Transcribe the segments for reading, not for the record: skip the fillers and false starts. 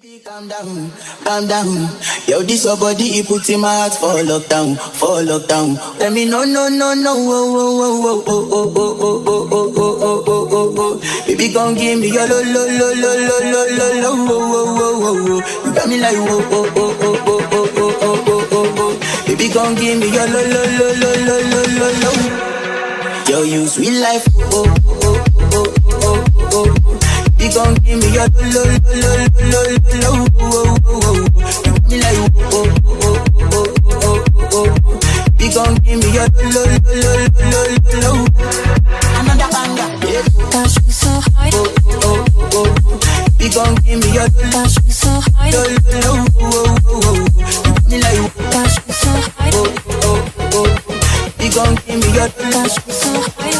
Calm down, calm down. Yo, this your body, it puts in my heart for lockdown, for lockdown. Let me know, no, no, no, oh, oh, oh, oh, oh, oh, oh, oh, oh, oh, oh, oh, oh, oh. Baby, gon' give me your lo, lo, lo, lo, lo, lo, lo, lo, oh, oh, oh, oh, oh. You got me like, oh, oh, oh, oh, oh, oh, oh, oh, oh, oh, oh. Baby, gon' give me your lo, lo, lo, lo, lo, lo, lo, lo. Yo, you sweet life, oh, oh, oh, oh, oh, oh. You gon' give me your lo, lo, lo, lo, lo, oh, oh, oh. You got me like, oh, oh, oh, oh, oh, oh. You gon' give me your lo, lo, lo, lo, lo. Another banger, yeah. Touch me so hard, oh, oh, oh. You gon' give me your touch me so hard, lo, lo, oh, oh. You got me like, touch me so hard, oh, oh, oh. You gon' give me your touch me so hard.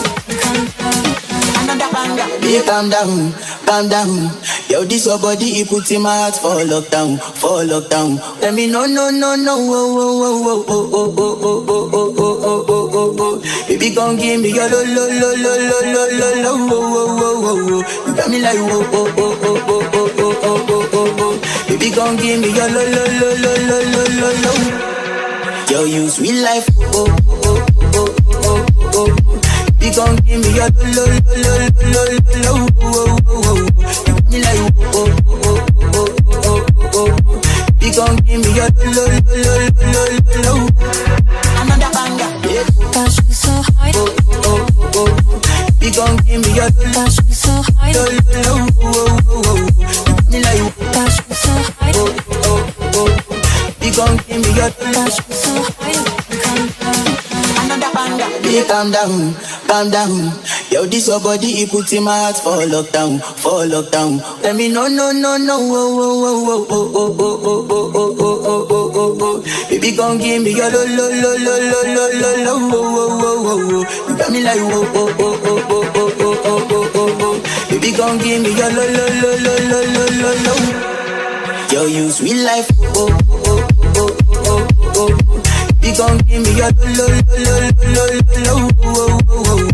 another banger. Baby, calm down, calm down. Yo, this your body, it puts in my heart for lockdown, for lockdown. Let me know, no, no, no, oh, oh, oh, oh, oh, oh, oh, oh, oh, oh, oh, oh, oh, oh. Baby, gon' give me your lo, lo, lo, lo, lo, lo, lo, lo, oh, oh, oh, oh. You got me like, oh, oh, oh, oh, oh, oh, oh, oh, oh, oh. Baby, gon' give me your lo, lo, lo, lo, lo, lo, lo, lo. Yo, you sweet life, oh, oh, oh, oh, oh, oh. You gon' give me your lo, lo, lo, lo, lo, oh, oh, oh. You got me like, oh, oh, oh, oh, oh, oh. You gon' give me your lo, lo, lo, lo, lo. Another banger, yeah. Touch me so hard, Oh, oh, oh. You gon' give me your touch me so hard, lo, lo, oh, oh. You got me like, touch me so hard, oh, oh, oh. You gon' give me your touch me so hard. another banger. Baby, calm down, calm down. Yo, this your body, it puts in my heart for lockdown, for lockdown. Let me know, no, no, no, oh, oh, oh, oh, oh, oh, oh, oh, oh, oh, oh, oh, oh, oh. Baby, gon' give me your lo, lo, lo, lo, lo, lo, lo, lo, oh, oh, oh, oh. You got me like, oh, oh, oh, oh, oh, oh, oh, oh, oh, oh. Baby, gon' give me your lo, lo, lo, lo, lo, lo, lo, lo. Yo, you sweet life, oh, oh, oh, oh, oh, oh. You gon' give me your lo, lo, lo, lo, lo, oh, oh, oh.